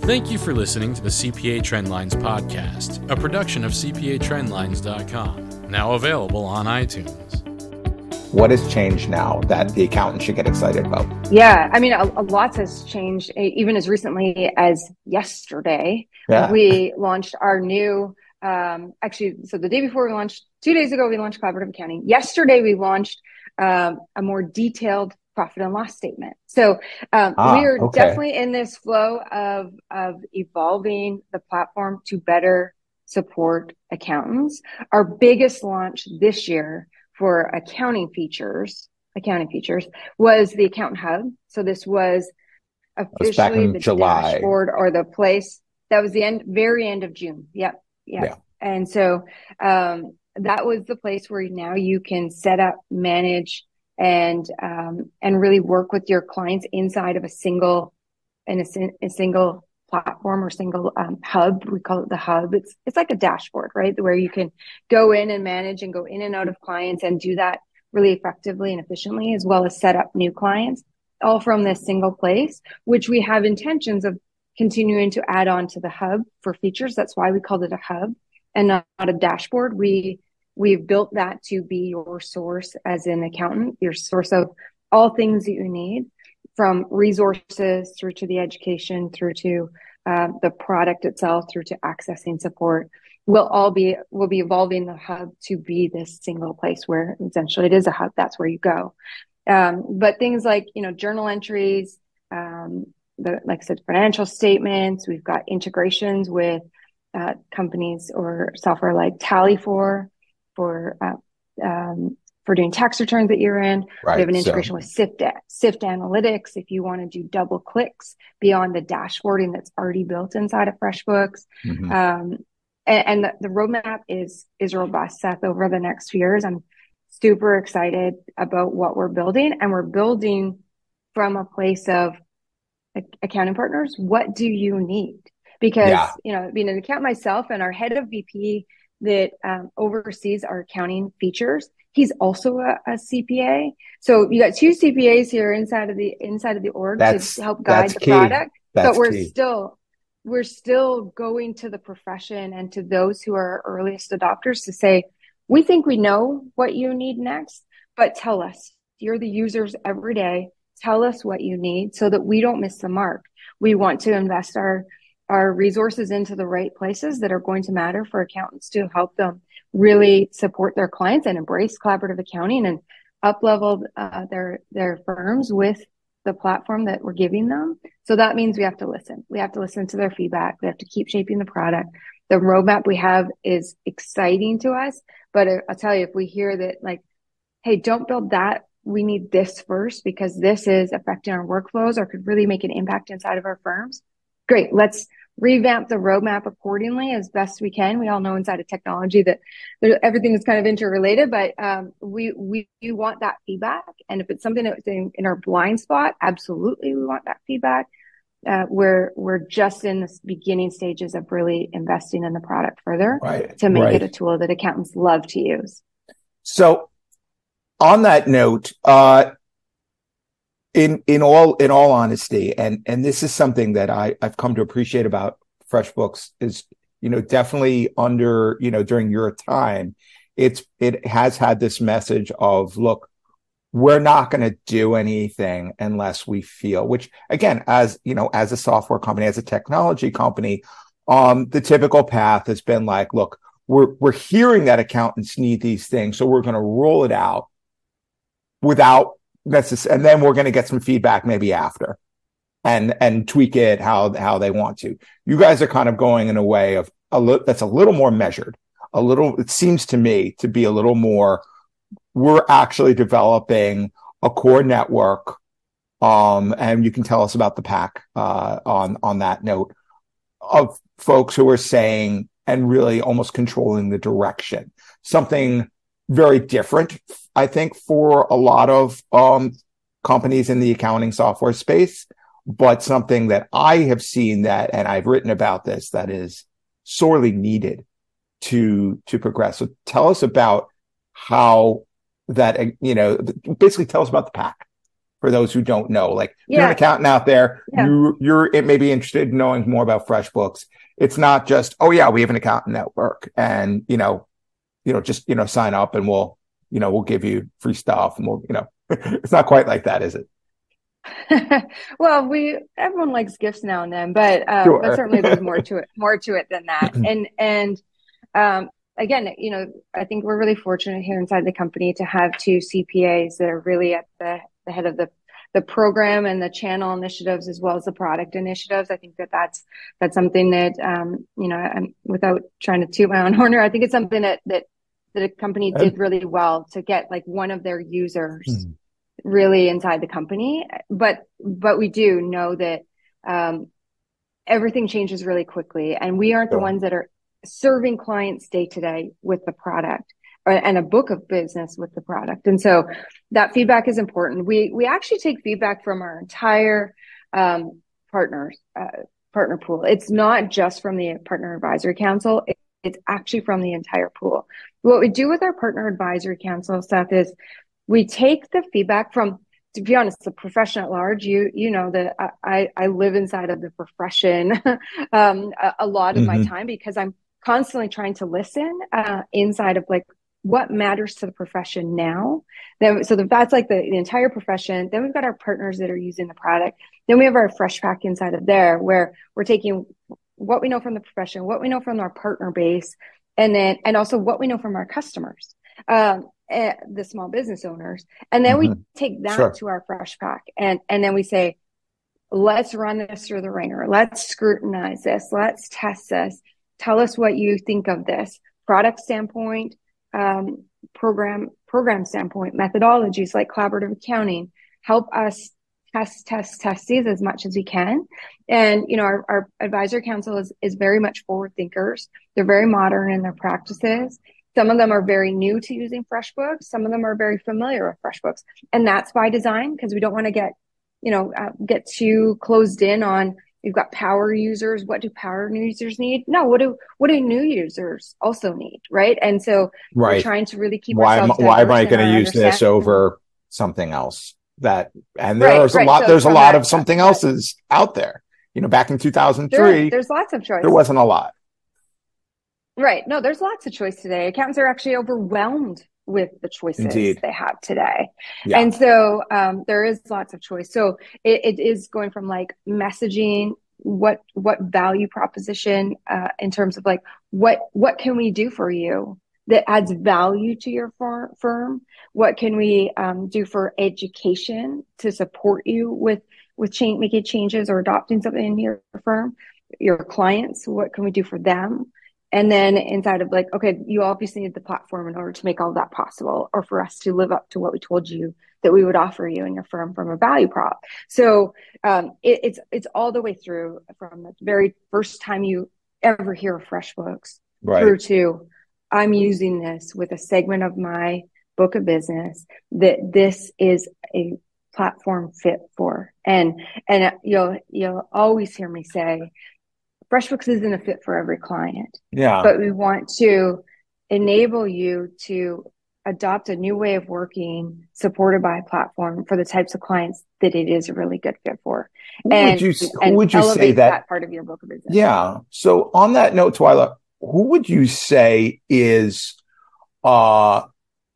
Thank you for listening to the CPA Trendlines podcast, a production of CPATrendlines.com, now available on iTunes. What has changed now that the accountant should get excited about? Yeah, I mean, a lot has changed. Even as recently as yesterday, we launched our new, so the day before we launched, 2 days ago, we launched collaborative accounting. Yesterday, we launched a more detailed profit and loss statement. So we are definitely in this flow of evolving the platform to better support accountants. Our biggest launch this year for accounting features was the Accountant Hub. So this was officially the July dashboard or the place that was the very end of June. Yep. Yeah. And so that was the place where now you can set up, manage, and really work with your clients inside of a single platform or single hub. We call it the hub. It's like a dashboard, right? Where you can go in and manage and go in and out of clients and do that really effectively and efficiently, as well as set up new clients, all from this single place, which we have intentions of continuing to add on to the hub for features. That's why we called it a hub and not a dashboard. We've built that to be your source as an accountant, your source of all things that you need, from resources through to the education, through to the product itself, through to accessing support. We'll be evolving the hub to be this single place where essentially it is a hub. That's where you go. But things like, journal entries, like I said, financial statements. We've got integrations with companies or software like Tally for doing tax returns at year end. Right. We have an integration with Sift Analytics if you want to do double clicks beyond the dashboarding that's already built inside of FreshBooks. Mm-hmm. And the roadmap is robust, Seth, over the next few years. I'm super excited about what we're building, and we're building from a place of accounting partners. What do you need? Because, being an accountant myself and our head of VP that oversees our accounting features, he's also a CPA. So you got two CPAs here inside of the org to help guide the product. But we're still going to the profession and to those who are earliest adopters to say, we think we know what you need next, but tell us. You're the users every day. Tell us what you need so that we don't miss the mark. We want to invest our resources into the right places that are going to matter for accountants to help them really support their clients and embrace collaborative accounting and up-level their firms with the platform that we're giving them. So that means we have to listen. We have to listen to their feedback. We have to keep shaping the product. The roadmap we have is exciting to us, but I'll tell you, if we hear that, like, hey, don't build that, we need this first because this is affecting our workflows or could really make an impact inside of our firms. Great. Let's revamp the roadmap accordingly as best we can. We all know inside of technology that everything is kind of interrelated, but we want that feedback. And if it's something that's in our blind spot, absolutely we want that feedback. We're just in the beginning stages of really investing in the product further to make it a tool that accountants love to use. So on that note, in all honesty, and this is something that I've come to appreciate about FreshBooks is, definitely during your time, it has had this message of, look, we're not going to do anything unless we feel, which again, as a software company, as a technology company, the typical path has been like, look, we're hearing that accountants need these things, so we're going to roll it out without and then we're going to get some feedback maybe after and tweak it how they want to. You guys are kind of going in a way of that's a little more measured, it seems to me to be a little more, we're actually developing a core network. And you can tell us about the pack, on that note, of folks who are saying and really almost controlling the direction, something very different, I think, for a lot of companies in the accounting software space, but something that I have seen and I've written about this, that is sorely needed to progress. So tell us about how that, basically tell us about the pack. for those who don't know. Like, if you're an accountant out there, it may be interested in knowing more about FreshBooks. It's not just, oh yeah, we have an accountant network, and just sign up and we'll give you free stuff, and we'll it's not quite like that, is it? Well, everyone likes gifts now and then, but certainly there's more to it than that. And again, I think we're really fortunate here inside the company to have two CPAs that are really at the head of the program and the channel initiatives, as well as the product initiatives. I think that's something that, without trying to toot my own horn, I think it's something that the company did really well to get like one of their users really inside the company. But we do know that everything changes really quickly, and we aren't the ones that are serving clients day to day with the product and a book of business with the product. And so that feedback is important. We actually take feedback from our entire partner pool. It's not just from the Partner Advisory Council. It's actually from the entire pool. What we do with our Partner Advisory Council stuff is we take the feedback from, to be honest, the profession at large. You know that I live inside of the profession a lot of my time, because I'm constantly trying to listen inside of like what matters to the profession now. So that's like the entire profession. Then we've got our partners that are using the product. Then we have our fresh pack inside of there, where we're taking what we know from the profession, what we know from our partner base, and also what we know from our customers, the small business owners. And then we take that to our fresh pack, and then we say, let's run this through the ringer. Let's scrutinize this. Let's test this. Tell us what you think of this product standpoint, program standpoint, methodologies like collaborative accounting. Help us test these as much as we can. And, our advisory council is very much forward thinkers. They're very modern in their practices. Some of them are very new to using FreshBooks. Some of them are very familiar with FreshBooks. And that's by design, because we don't want to get too closed in on, we've got power users. What do power users need? No, what do new users also need, right? And so we're trying to really keep ourselves. Why am I going to use this over something else? There's a lot of something else's out there. Back in 2003, there's lots of choice. There wasn't a lot. Right. No, there's lots of choice today. Accountants are actually overwhelmed with the choices they have today. Yeah. And so there is lots of choice. So it is going from like messaging, what value proposition in terms of like, what can we do for you that adds value to your firm? What can we do for education to support you with making changes or adopting something in your firm? Your clients, what can we do for them? And then inside of like, okay, you obviously need the platform in order to make all that possible, or for us to live up to what we told you that we would offer you in your firm from a value prop. So it's all the way through, from the very first time you ever hear of FreshBooks through to, I'm using this with a segment of my book of business that this is a platform fit for. And you'll always hear me say, FreshBooks isn't a fit for every client. Yeah. But we want to enable you to adopt a new way of working supported by a platform for the types of clients that it is a really good fit for. Who would you say that part of your book of business? Yeah. So on that note, Twyla, who would you say is right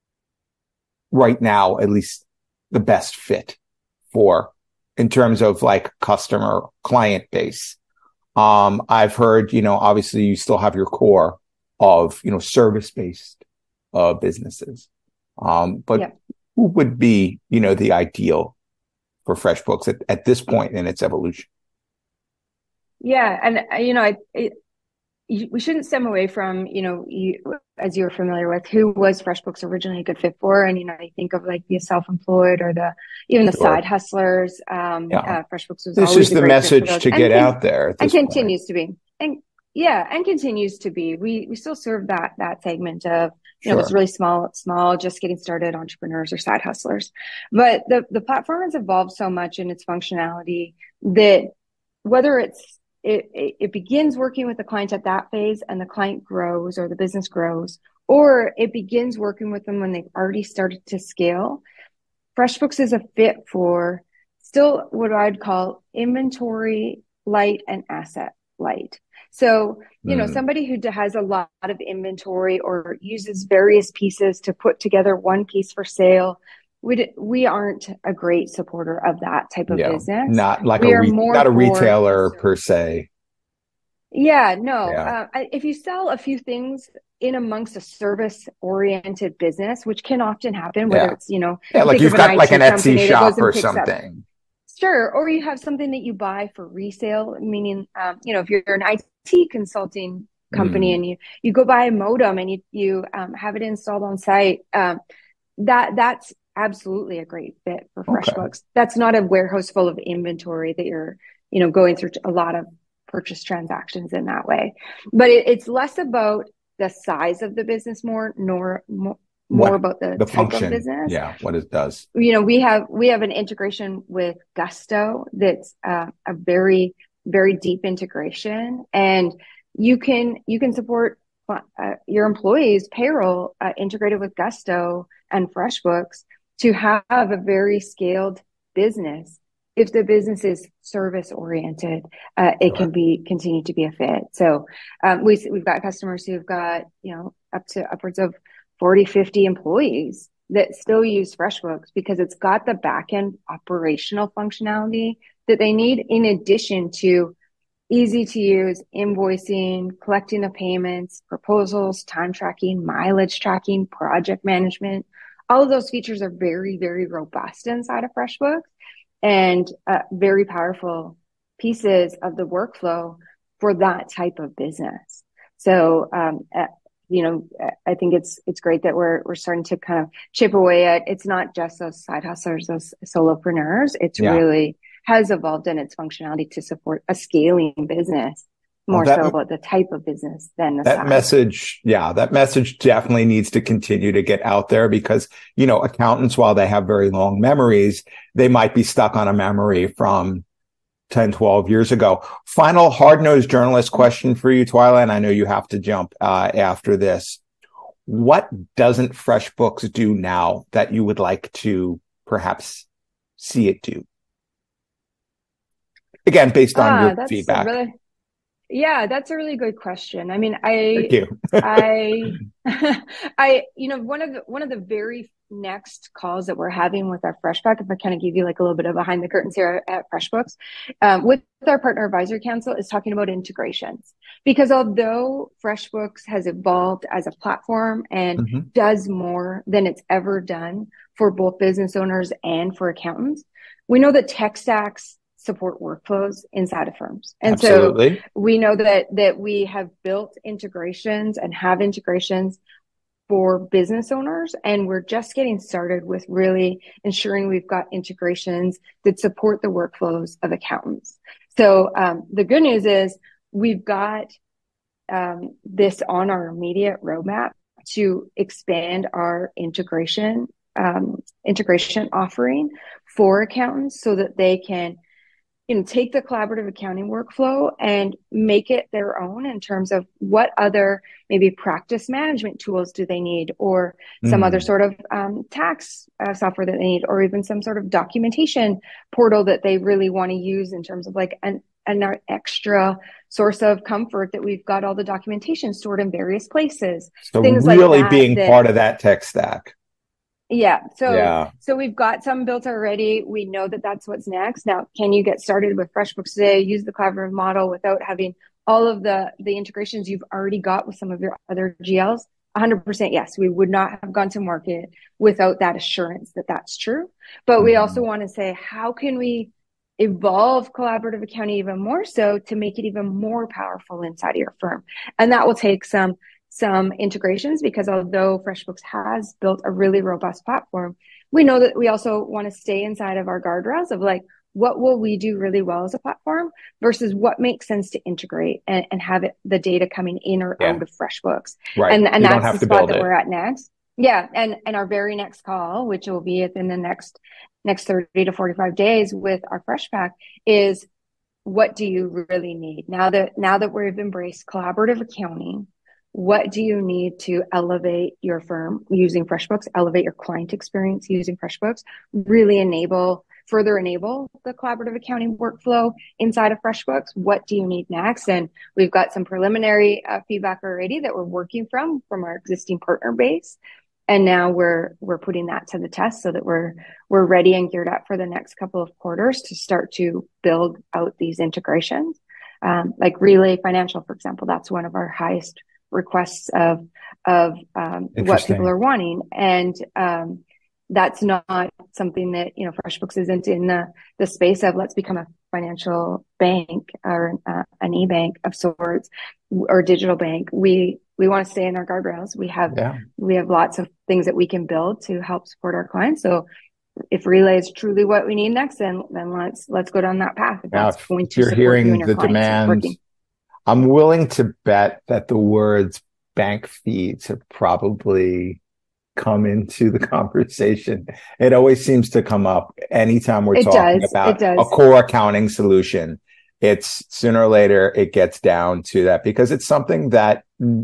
now at least the best fit for, in terms of like customer client base? I've heard, obviously you still have your core of, service-based businesses. But who would be, the ideal for FreshBooks at this point in its evolution? Yeah. And, we shouldn't stem away from, as you're familiar with, who was FreshBooks originally a good fit for. And, I think of like the self-employed or even the side hustlers. FreshBooks was this always is the message to get out there. And continues to be. And continues to be. We still serve that segment of, it's really small, just getting started entrepreneurs or side hustlers. But the platform has evolved so much in its functionality that whether it begins working with the client at that phase and the client grows or the business grows, or it begins working with them when they've already started to scale, FreshBooks is a fit for still what I'd call inventory light and asset light. So, somebody who has a lot of inventory or uses various pieces to put together one piece for sale, we aren't a great supporter of that type of business. Not like not a retailer per se. Yeah, no. Yeah. If you sell a few things in amongst a service-oriented business, which can often happen, whether it's, like you've got like an Etsy shop or something. Sure. Or you have something that you buy for resale, meaning, if you're an IT consulting company and you go buy a modem and you have it installed on site, that's absolutely a great fit for FreshBooks. That's not a warehouse full of inventory that you're, going through a lot of purchase transactions in that way. But it's less about the size of the business more about the type function of business. Yeah, what it does. We have an integration with Gusto that's a very, very deep integration, and you can support your employees' payroll integrated with Gusto and FreshBooks to have a very scaled business. If the business is service oriented, it can continue to be a fit. So we've got customers who've got up to upwards of 40, 50 employees that still use FreshBooks because it's got the back-end operational functionality that they need, in addition to easy to use invoicing, collecting of payments, proposals, time tracking, mileage tracking, project management. All of those features are very, very robust inside of FreshBooks and very powerful pieces of the workflow for that type of business. So, I think it's great that we're starting to kind of chip away at. It's not just those side hustlers, those solopreneurs. It's really has evolved in its functionality to support a scaling business, more so about the type of business than the size. Message. Yeah, that message definitely needs to continue to get out there because, accountants, while they have very long memories, they might be stuck on a memory from 10, 12 years ago. Final hard-nosed journalist question for you, Twyla, and I know you have to jump after this. What doesn't FreshBooks do now that you would like to perhaps see it do? Again, based on your feedback. That's a really good question. I mean, Thank you. One of the very next calls that we're having with our FreshPack, if I kind of give you like a little bit of behind the curtains here at FreshBooks, with our partner advisory council, is talking about integrations. Because although FreshBooks has evolved as a platform and does more than it's ever done for both business owners and for accountants, we know that tech stacks support workflows inside of firms. And Absolutely. So we know that we have built integrations and have integrations for business owners. And we're just getting started with really ensuring we've got integrations that support the workflows of accountants. So the good news is we've got this on our immediate roadmap to expand our integration offering for accountants so that they can take the collaborative accounting workflow and make it their own in terms of what other maybe practice management tools do they need, or some other sort of tax software that they need, or even some sort of documentation portal that they really want to use in terms of like an extra source of comfort that we've got all the documentation stored in various places. So things really like being part of that tech stack. Yeah. So we've got some built already. We know that that's what's next. Now, can you get started with FreshBooks today, use the collaborative model without having all of the integrations you've already got with some of your other GLs? 100% yes. We would not have gone to market without that assurance that that's true. But we also want to say, how can we evolve collaborative accounting even more so to make it even more powerful inside of your firm? And that will take some integrations, because although FreshBooks has built a really robust platform, we know that we also want to stay inside of our guardrails of like, what will we do really well as a platform versus what makes sense to integrate and have the data coming in or out of FreshBooks. Right. And that's the spot that we're at next. Yeah. And our very next call, which will be within the next 30 to 45 days with our FreshPack, is what do you really need? Now that we've embraced collaborative accounting, what do you need to elevate your firm using FreshBooks, elevate your client experience using FreshBooks, really further enable the collaborative accounting workflow inside of FreshBooks? What do you need next? And we've got some preliminary feedback already that we're working from our existing partner base. And now we're putting that to the test so that we're ready and geared up for the next couple of quarters to start to build out these integrations. Like Relay Financial, for example, that's one of our highest requests of what people are wanting. And that's not something that, FreshBooks isn't in the space of let's become a financial bank or an e-bank of sorts or digital bank. We want to stay in our guardrails. We have lots of things that we can build to help support our clients. So if Relay is truly what we need next, then let's go down that path. If you're hearing the demand, I'm willing to bet that the words bank feeds have probably come into the conversation. It always seems to come up anytime we're talking about a core accounting solution. It's sooner or later it gets down to that because it's something that,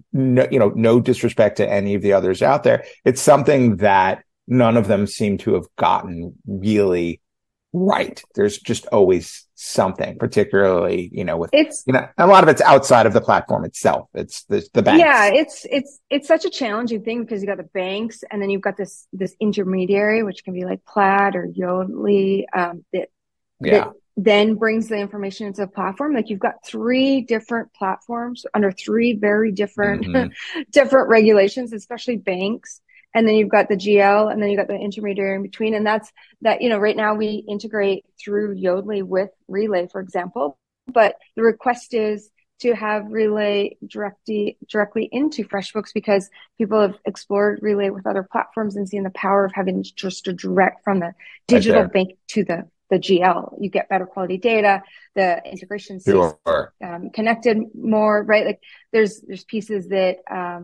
no disrespect to any of the others out there. It's something that none of them seem to have gotten really right. There's just always something, particularly, with a lot of it's outside of the platform itself. It's the banks. Yeah, it's such a challenging thing because you got the banks and then you've got this intermediary, which can be like Plaid or Yodlee, that then brings the information into the platform. Like you've got 3 different platforms under 3 very different different regulations, especially banks. And then you've got the GL and then you've got the intermediary in between. And that's right now we integrate through Yodlee with Relay, for example. But the request is to have Relay directly into FreshBooks because people have explored Relay with other platforms and seen the power of having just a direct from the digital bank to the GL. You get better quality data, the integration stays connected more, right? Like there's pieces that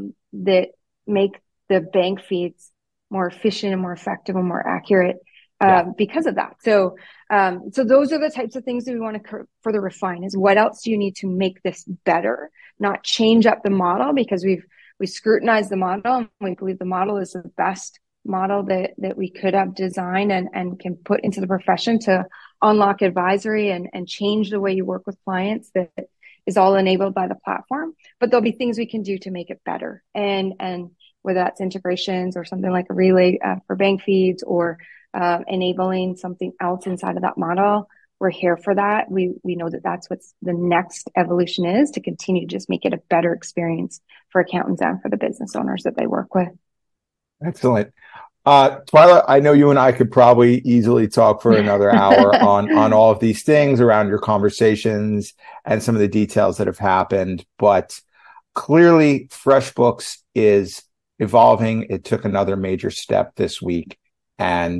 make the bank feeds more efficient and more effective and more accurate because of that. So those are the types of things that we want to further refine is what else do you need to make this better, not change up the model because we scrutinized the model and we believe the model is the best model that we could have designed and can put into the profession to unlock advisory and change the way you work with clients that is all enabled by the platform. But there'll be things we can do to make it better. And whether that's integrations or something like a Relay for bank feeds or enabling something else inside of that model, we're here for that. We know that that's what's the next evolution is to continue to just make it a better experience for accountants and for the business owners that they work with. Excellent. Twyla, I know you and I could probably easily talk for another hour on all of these things around your conversations and some of the details that have happened, but clearly FreshBooks is evolving. It took another major step this week and,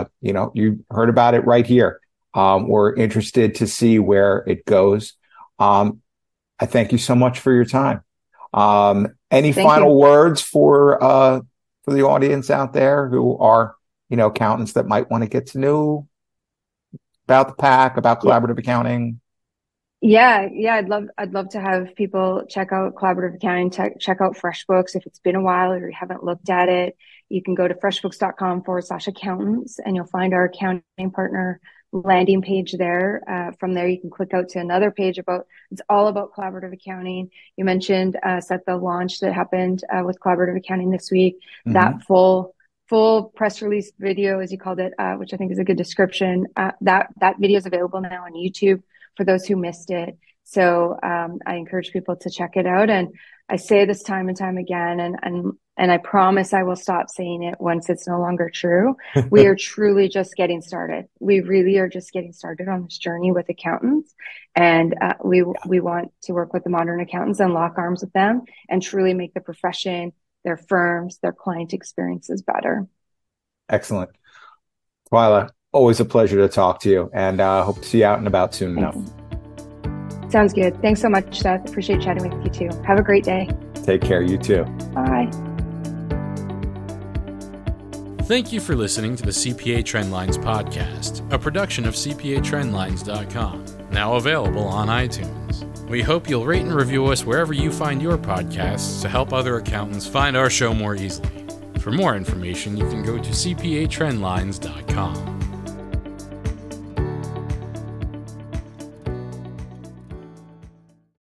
you heard about it right here. We're interested to see where it goes. I thank you so much for your time. Any final words for the audience out there who are, accountants that might want to get to know about the PAC, about collaborative accounting? Yeah. I'd love to have people check out collaborative accounting, check out FreshBooks. If it's been a while or you haven't looked at it, you can go to freshbooks.com/accountants and you'll find our accounting partner landing page there. From there, you can click out to another page it's all about collaborative accounting. You mentioned, Seth, the launch that happened with collaborative accounting this week. Mm-hmm. That full press release video, as you called it, which I think is a good description. That video is available now on YouTube for those who missed it. So I encourage people to check it out. And I say this time and time again, and I promise I will stop saying it once it's no longer true. We are truly just getting started. We really are just getting started on this journey with accountants. And we want to work with the modern accountants and lock arms with them and truly make the profession, their firms, their client experiences better. Excellent. Twyla, always a pleasure to talk to you, and hope to see you out and about soon enough. Sounds good. Thanks so much, Seth. Appreciate chatting with you too. Have a great day. Take care. You too. Bye. Thank you for listening to the CPA Trendlines podcast, a production of CPATrendlines.com, now available on iTunes. We hope you'll rate and review us wherever you find your podcasts to help other accountants find our show more easily. For more information, you can go to cpatrendlines.com.